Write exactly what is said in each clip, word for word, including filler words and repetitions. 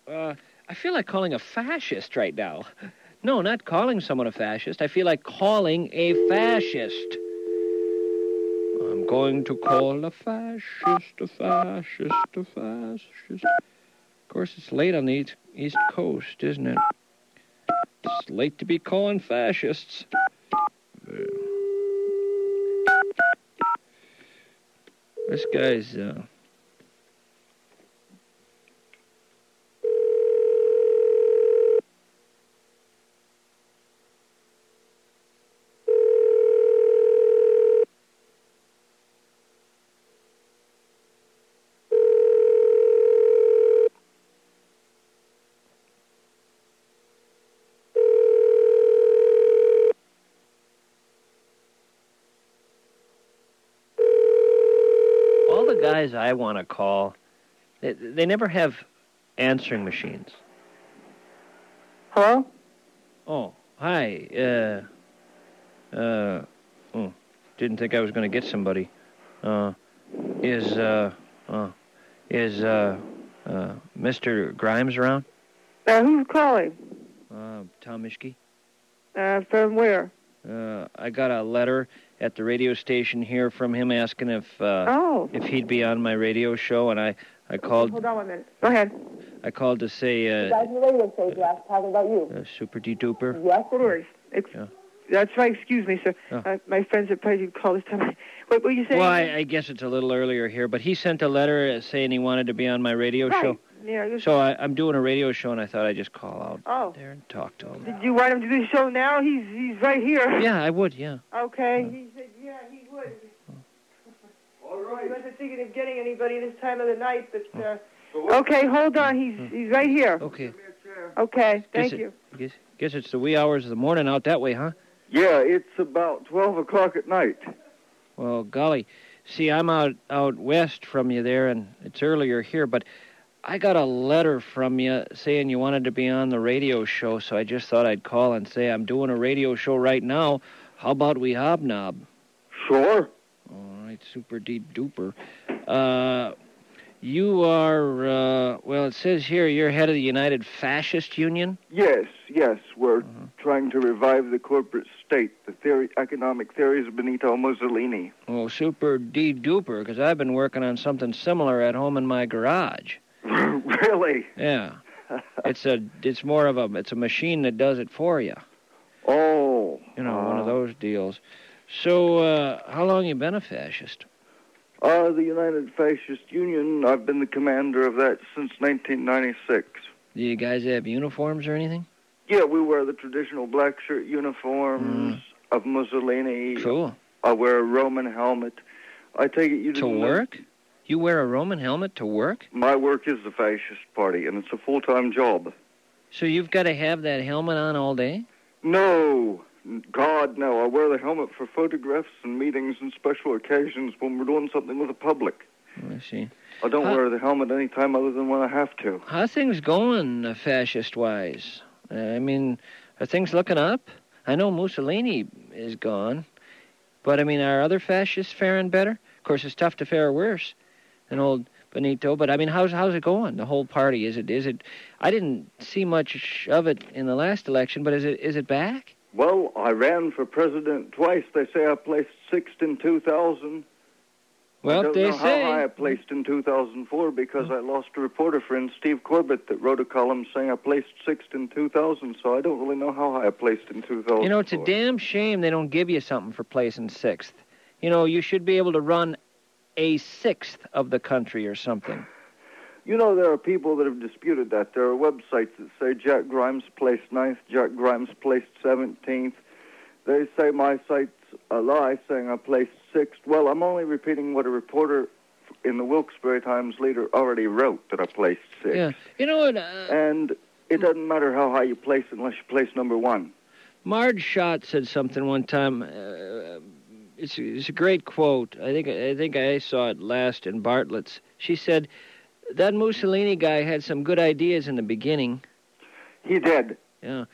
uh, I feel like calling a fascist right now. No, not calling someone a fascist. I feel like calling a fascist. I'm going to call a fascist, a fascist, a fascist. Of course, it's late on the East, East Coast, isn't it? It's late to be calling fascists. This guy's, uh... all the guys I want to call, they, they never have answering machines. Hello? Oh, hi. Uh, uh, oh, didn't think I was going to get somebody. Uh, is, uh, uh, is, uh, uh, Mister Grimes around? Uh, who's calling? Uh, Tom Mischke. Uh, from where? Uh, I got a letter at the radio station here from him asking if, uh, oh. if he'd be on my radio show, and I, I called... Hold on one minute. Go ahead. I called to say, uh... The guys on the radio station uh, talking about you. Uh, Super D-Duper? Yes, it is. It's, yeah. That's right, excuse me, sir. Oh. Uh, my friends have probably called this time. What were you saying? Well, I, I guess it's a little earlier here, but he sent a letter saying he wanted to be on my radio right. show. Yeah, so I, I'm doing a radio show, and I thought I'd just call out oh. there and talk to him. Did you want him to do the show now? He's he's right here. Yeah, I would, yeah. Okay, uh, he said, yeah, he would. All right. He wasn't thinking of getting anybody this time of the night, but, uh... Okay, hold on, he's he's right here. Okay. Okay, thank guess you. It, guess, guess it's the wee hours of the morning out that way, huh? Yeah, it's about twelve o'clock at night. Well, golly. See, I'm out, out west from you there, and it's earlier here, but I got a letter from you saying you wanted to be on the radio show, so I just thought I'd call and say I'm doing a radio show right now. How about we hobnob? Sure. All right, super deep duper. Uh, you are, uh, well, it says here you're head of the United Fascist Union? Yes, yes. We're uh-huh. trying to revive the corporate state, the theory, economic theories of Benito Mussolini. Oh, super D-duper, because I've been working on something similar at home in my garage. Really? Yeah. It's a, it's more of a, it's a machine that does it for you. Oh. You know, uh, one of those deals. So, uh, how long you been a fascist? Uh, the United Fascist Union, I've been the commander of that since nineteen ninety-six. Do you guys have uniforms or anything? Yeah, we wear the traditional black shirt uniforms mm. of Mussolini. Cool. I wear a Roman helmet. I take it you didn't To work? Know? You wear a Roman helmet to work? My work is the Fascist Party, and it's a full-time job. So you've got to have that helmet on all day? No. God, no. I wear the helmet for photographs and meetings and special occasions when we're doing something with the public. I see. I don't how, wear the helmet any time other than when I have to. How things going, uh, fascist-wise? Uh, I mean, are things looking up? I know Mussolini is gone, but, I mean, are other fascists faring better? Of course, it's tough to fare worse than old Benito, but, I mean, how's how's it going, the whole party? Is it, is it, I didn't see much of it in the last election, but is it is it back? Well, I ran for president twice. They say I placed sixth in two thousand. Well, I don't they know say... how high I placed in two thousand four because I lost a reporter friend, Steve Corbett, that wrote a column saying I placed sixth in two thousand, so I don't really know how high I placed in two thousand four. You know, it's a damn shame they don't give you something for placing sixth. You know, you should be able to run a sixth of the country or something. You know, there are people that have disputed that. There are websites that say Jack Grimes placed ninth, Jack Grimes placed seventeenth. They say my site's a lie, saying I placed sixth. Well, I'm only repeating what a reporter in the Wilkes-Barre Times-Leader already wrote, that I placed sixth. Yeah, you know what? Uh, and it doesn't matter how high you place unless you place number one. Marge Schott said something one time. Uh, it's, it's a great quote. I think I think I saw it last in Bartlett's. She said, that Mussolini guy had some good ideas in the beginning. He did. Yeah.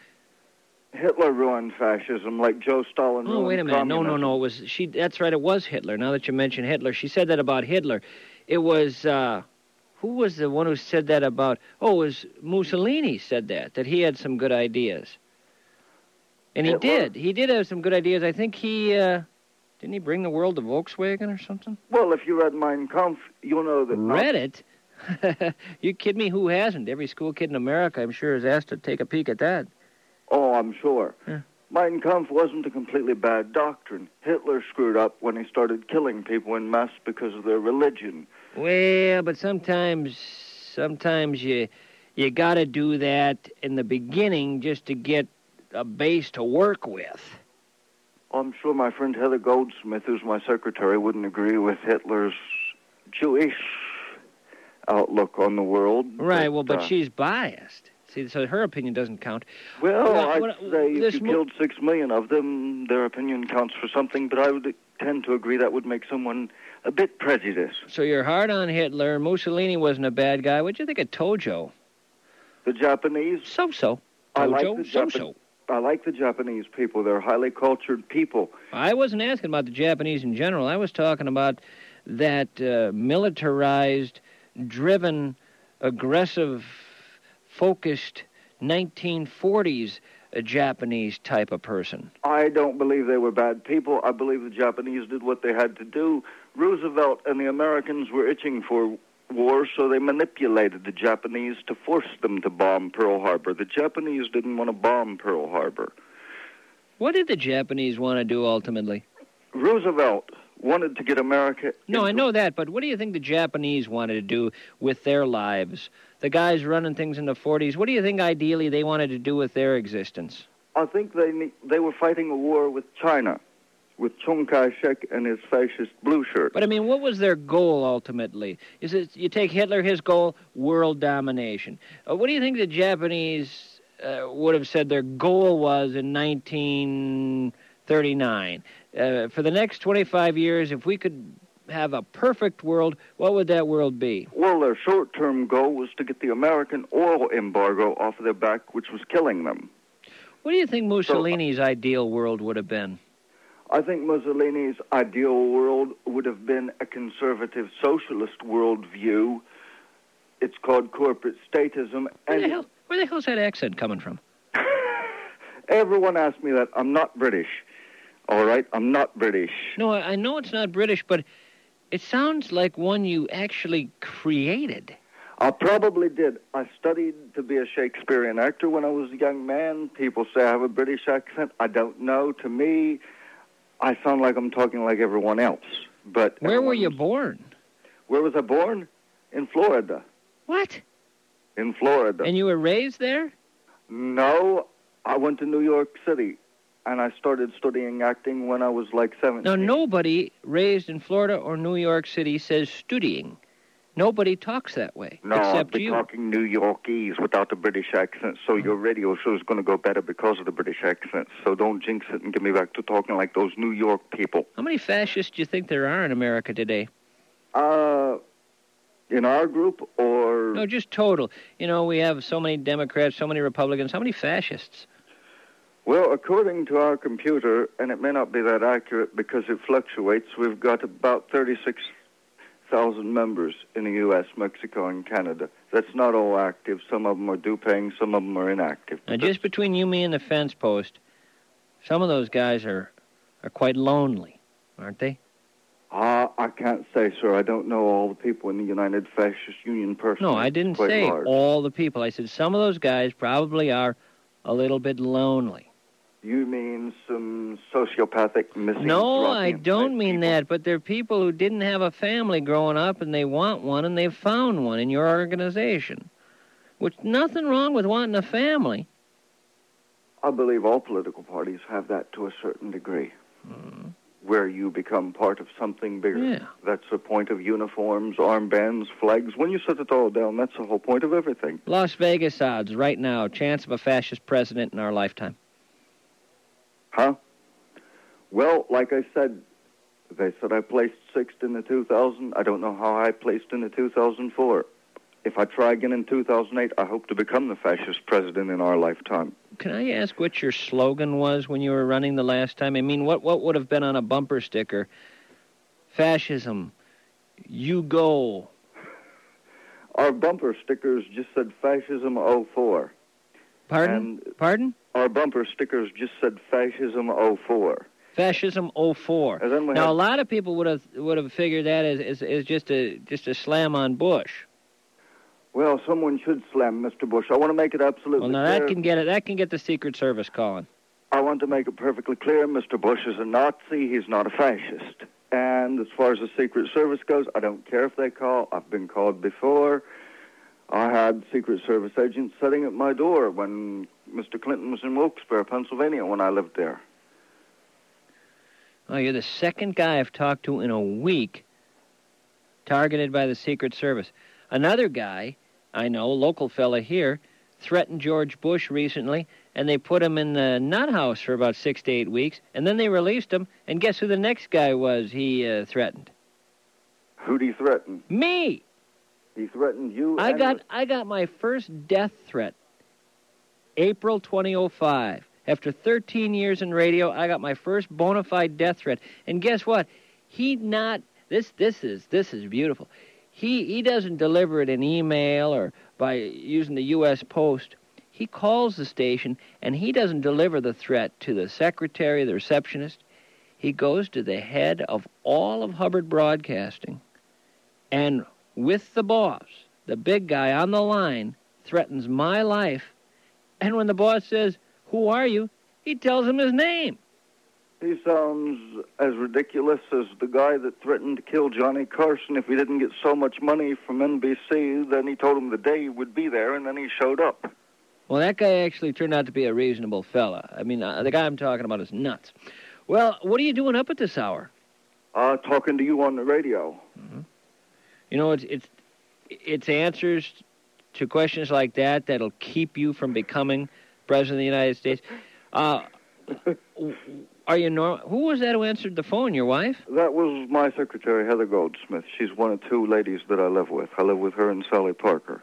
Hitler ruined fascism like Joe Stalin ruined Oh, wait a minute. communism. No, no, no. It was she. That's right. It was Hitler. Now that you mention Hitler, she said that about Hitler. It was, uh, who was the one who said that about... Oh, it was Mussolini said that, that he had some good ideas. And he Hitler? did. He did have some good ideas. I think he... Uh, didn't he bring the world to Volkswagen or something? Well, if you read Mein Kampf, you'll know that... Read it? You kid me? Who hasn't? Every school kid in America, I'm sure, is asked to take a peek at that. Oh, I'm sure. Yeah. Mein Kampf wasn't a completely bad doctrine. Hitler screwed up when he started killing people en masse because of their religion. Well, but sometimes, sometimes you, you got to do that in the beginning just to get a base to work with. I'm sure my friend Heather Goldsmith, who's my secretary, wouldn't agree with Hitler's Jewish outlook on the world. Right, well, but uh, she's biased. See, so her opinion doesn't count. Well, Well, I'd what- say this if you mo- killed six million of them, their opinion counts for something, but I would tend to agree that would make someone a bit prejudiced. So you're hard on Hitler. Mussolini wasn't a bad guy. What'd you think of Tojo? The Japanese, So-so. I like Tojo, the Japan- so-so. I like the Japanese people. They're highly cultured people. I wasn't asking about the Japanese in general. I was talking about that uh, militarized, driven, aggressive, focused nineteen forties uh, Japanese type of person. I don't believe they were bad people. I believe the Japanese did what they had to do. Roosevelt and the Americans were itching for war, so they manipulated the Japanese to force them to bomb Pearl Harbor. The Japanese didn't want to bomb Pearl Harbor. What did the Japanese want to do ultimately? Roosevelt wanted to get America... No, into- I know that, but what do you think the Japanese wanted to do with their lives? The guys running things in the forties, what do you think ideally they wanted to do with their existence? I think they ne- they were fighting a war with China, with Chiang Kai-shek and his fascist blue shirt. But, I mean, what was their goal ultimately? Is it, you take Hitler, his goal, world domination. Uh, what do you think the Japanese uh, would have said their goal was in nineteen thirty-nine? Uh, for the next twenty-five years, if we could have a perfect world, what would that world be? Well, their short-term goal was to get the American oil embargo off of their back, which was killing them. What do you think Mussolini's ideal world would have been? I think Mussolini's ideal world would have been a conservative socialist worldview. It's called corporate statism. Where And the hell, where the hell's that accent coming from? everyone asks me that. I'm not British. All right? I'm not British. No, I I know it's not British, but it sounds like one you actually created. I probably did. I studied to be a Shakespearean actor when I was a young man. People say I have a British accent. I don't know. To me, I sound like I'm talking like everyone else. But Where were you everyone's- born? Where was I born? In Florida. What? In Florida. And you were raised there? No, I went to New York City, and I started studying acting when I was like seventeen. Now, nobody raised in Florida or New York City says studying. Nobody talks that way, No, I'll except be you. talking New Yorkese without a British accent, so your radio show is going to go better because of the British accent. So don't jinx it and get me back to talking like those New York people. How many fascists do you think there are in America today? Uh, in our group, or... No, just total. You know, we have so many Democrats, so many Republicans. How many fascists? Well, according to our computer, and it may not be that accurate because it fluctuates, we've got about thirty-six thousand members in the U S, Mexico, and Canada. That's not all active. Some of them are due paying, some of them are inactive. Now, just between you, me, and the fence post, some of those guys are, are quite lonely, aren't they? Uh, I can't say, sir. I don't know all the people in the United Fascist Union personally. No, I didn't It's quite say large. all the people. I said some of those guys probably are a little bit lonely. You mean some sociopathic missing No, I drop-in don't type mean people? that, but they're people who didn't have a family growing up and they want one and they've found one in your organization. Which, nothing wrong with wanting a family. I believe all political parties have that to a certain degree, Mm. where you become part of something bigger. Yeah. That's the point of uniforms, armbands, flags. When you set it all down, that's the whole point of everything. Las Vegas odds right now, chance of a fascist president in our lifetime. Huh? Well, like I said, they said I placed sixth in the two thousand. I don't know how I placed in the two thousand four. If I try again in two thousand eight, I hope to become the fascist president in our lifetime. Can I ask what your slogan was when you were running the last time? I mean, what, what would have been on a bumper sticker? Fascism, you go. Our bumper stickers just said Fascism oh four. Pardon? And Pardon? Our bumper stickers just said Fascism oh four. Fascism oh four. And then we now, had... a lot of people would have would have figured that as, as, as just a just a slam on Bush. Well, someone should slam Mister Bush. I want to make it absolutely Well, now clear. that can get it. That can get the Secret Service calling. I want to make it perfectly clear. Mister Bush is a Nazi. He's not a fascist. And as far as the Secret Service goes, I don't care if they call. I've been called before. I had Secret Service agents sitting at my door when Mister Clinton was in Wilkes-Barre, Pennsylvania, when I lived there. Oh, you're the second guy I've talked to in a week targeted by the Secret Service. Another guy I know, local fella here, threatened George Bush recently, and they put him in the nut house for about six to eight weeks, and then they released him, and guess who the next guy was he uh, threatened? Who'd he threaten? Me! He threatened you? I and got your... I got my first death threat, April twenty oh five. After thirteen years in radio, I got my first bona fide death threat. And guess what? He not, this this is this is beautiful. He he doesn't deliver it in email or by using the U S Post. He calls the station, and he doesn't deliver the threat to the secretary, the receptionist. He goes to the head of all of Hubbard Broadcasting, and with the boss, the big guy on the line, threatens my life. And when the boss says, "Who are you?" he tells him his name. He sounds as ridiculous as the guy that threatened to kill Johnny Carson if he didn't get so much money from N B C. Then he told him the day he would be there, and then he showed up. Well, that guy actually turned out to be a reasonable fella. I mean, uh, the guy I'm talking about is nuts. Well, what are you doing up at this hour? Uh, talking to you on the radio. Mm-hmm. You know, it's it's it's answers to questions like that that'll keep you from becoming President of the United States. Uh, are you normal? Who was that who answered the phone? Your wife? That was my secretary, Heather Goldsmith. She's one of two ladies that I live with. I live with her and Sally Parker.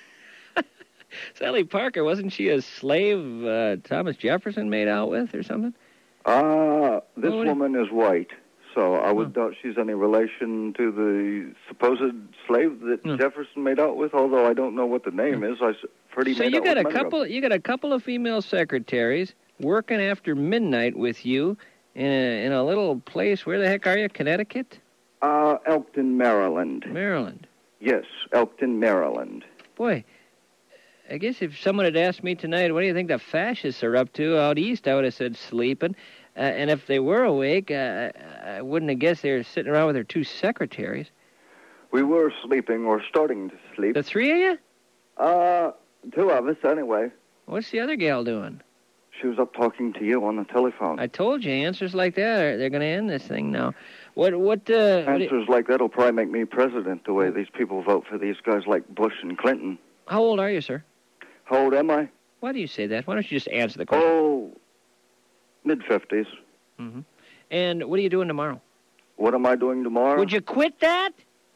Sally Parker, wasn't she a slave uh, Thomas Jefferson made out with or something? Uh, this oh, woman is white, so I would oh. doubt she's any relation to the supposed slave that oh. Jefferson made out with, although I don't know what the name is. I heard he so made you out got with a many couple. of them. You got a couple of female secretaries working after midnight with you in a, in a little place. Where the heck are you? Connecticut? Uh, Elkton, Maryland. Maryland. Yes, Elkton, Maryland. Boy, I guess if someone had asked me tonight, what do you think the fascists are up to out east, I would have said sleeping. Uh, and if they were awake, uh, I wouldn't have guessed they were sitting around with their two secretaries. We were sleeping, or starting to sleep. The three of you? Uh, two of us, anyway. What's the other gal doing? She was up talking to you on the telephone. I told you, answers like that, are, they're going to end this thing now. What, what, uh... Answers what like that will probably make me president, the way these people vote for these guys like Bush and Clinton. How old are you, sir? How old am I? Why do you say that? Why don't you just answer the question? Oh, mid-fifties. Mm-hmm. And what are you doing tomorrow? What am I doing tomorrow? Would you quit that?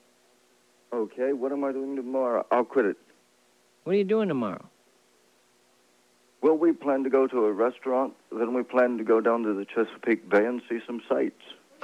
Okay, what am I doing tomorrow? I'll quit it. What are you doing tomorrow? Well, we plan to go to a restaurant, then we plan to go down to the Chesapeake Bay and see some sights.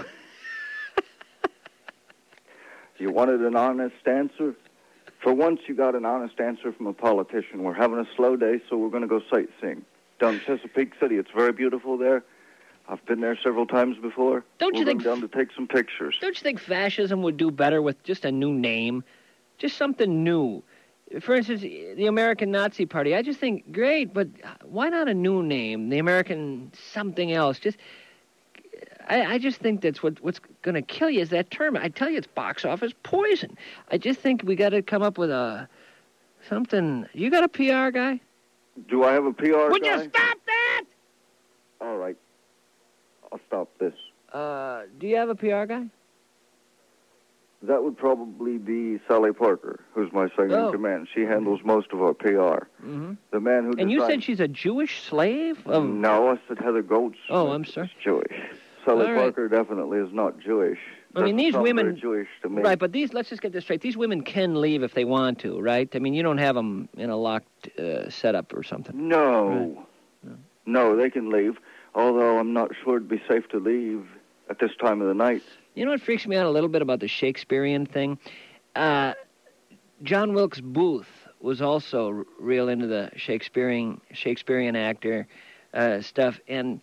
You wanted an honest answer? For once, you got an honest answer from a politician. We're having a slow day, so we're going to go sightseeing. Down Chesapeake City, it's very beautiful there. I've been there several times before. Don't we're you think... down to take some pictures. Don't you think fascism would do better with just a new name? Just something new. For instance, the American Nazi Party. I just think, great, but why not a new name? The American something else. Just, I, I just think that's what, what's going to kill you is that term. I tell you, it's box office poison. I just think we got to come up with a something. You got a P R guy? Do I have a P R Would guy? you stop that? All right. I'll stop this. Uh, do you have a P R guy? That would probably be Sally Parker, who's my second in Oh. command. She handles most of our P R. Mm-hmm. The man who And you designed... said she's a Jewish slave? Of... No, I said Heather Goldsmith. Oh, I'm sorry. is Jewish. Sally All right. Parker definitely is not Jewish. I mean, Doesn't these sound women... very Jewish to me. Right, but these, let's just get this straight. These women can leave if they want to, right? I mean, you don't have them in a locked uh, setup or something. No. Right. No. No, they can leave, although I'm not sure it'd be safe to leave at this time of the night. You know what freaks me out a little bit about the Shakespearean thing? Uh, John Wilkes Booth was also r- real into the Shakespearean Shakespearean actor uh, stuff, and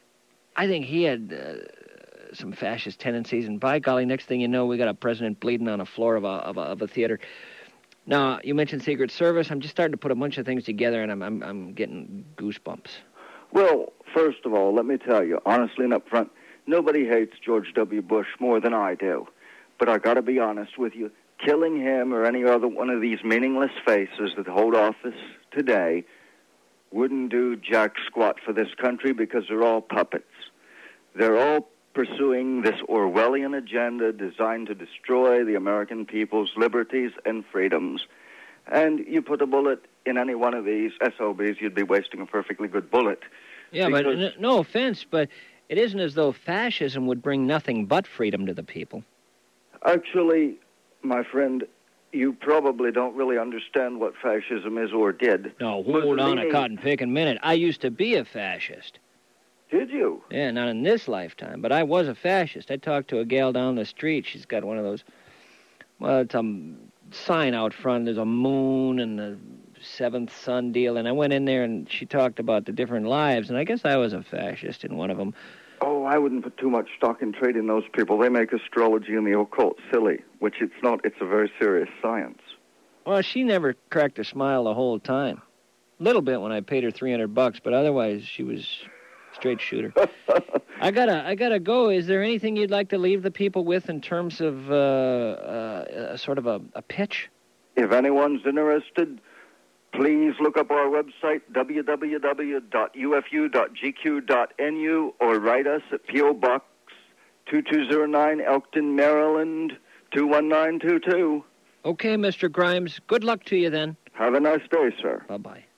I think he had uh, some fascist tendencies. And by golly, next thing you know, we got a president bleeding on a floor of a of a, of a theater. Now, you mentioned Secret Service. I'm just starting to put a bunch of things together, and I'm I'm, I'm getting goosebumps. Well, first of all, let me tell you, honestly and up front, nobody hates George W. Bush more than I do. But I got to be honest with you, killing him or any other one of these meaningless faces that hold office today wouldn't do jack squat for this country because they're all puppets. They're all pursuing this Orwellian agenda designed to destroy the American people's liberties and freedoms. And you put a bullet in any one of these S O Bs, you'd be wasting a perfectly good bullet. Yeah, because... but n- no offense, but it isn't as though fascism would bring nothing but freedom to the people. Actually, my friend, you probably don't really understand what fascism is or did. No, hold Mussolini... on a cotton-picking minute. I used to be a fascist. Did you? Yeah, not in this lifetime, but I was a fascist. I talked to a gal down the street. She's got one of those, well, it's a sign out front. There's a moon and the seventh sun deal, and I went in there, and she talked about the different lives, and I guess I was a fascist in one of them. Oh, I wouldn't put too much stock in trading those people. They make astrology and the occult silly, which it's not. It's a very serious science. Well, she never cracked a smile the whole time. A little bit when I paid her three hundred bucks, but otherwise she was straight shooter. I gotta, I gotta go. Is there anything you'd like to leave the people with in terms of uh, uh, a sort of a, a pitch? If anyone's interested, please look up our website, w w w dot u f u dot g q dot n u, or write us at P O. Box two two zero nine, Elkton, Maryland, two one nine two two. Okay, Mister Grimes. Good luck to you then. Have a nice day, sir. Bye-bye.